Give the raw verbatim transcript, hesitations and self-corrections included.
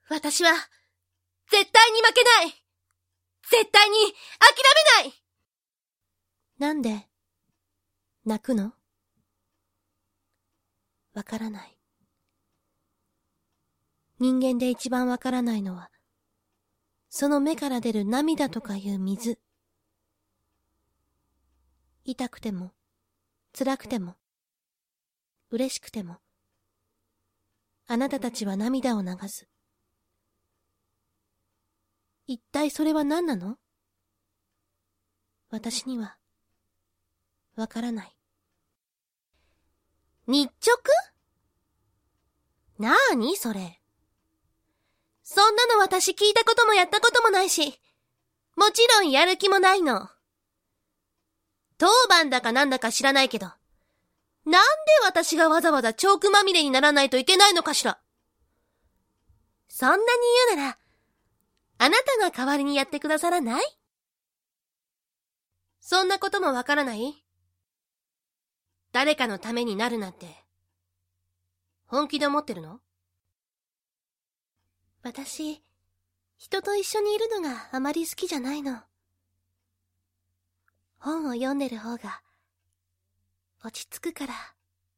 私は、絶対に負けない。絶対に諦めない。 なんで、泣くの？わからない。人間で一番わからないのは、その目から出る涙とかいう水。痛くても、辛くても、嬉しくても、あなたたちは涙を流す。一体それは何なの？私には、わからない。 日直？なーにそれ。そんなの私聞いたこともやったこともないし、もちろんやる気もないの。当番だかなんだか知らないけど、なんで私がわざわざチョークまみれにならないといけないのかしら。そんなに言うなら、あなたが代わりにやってくださらない？そんなこともわからない？誰かのためになるなんて、本気で思ってるの？ 私、人と一緒にいるのがあまり好きじゃないの。本を読んでる方が、落ち着くから。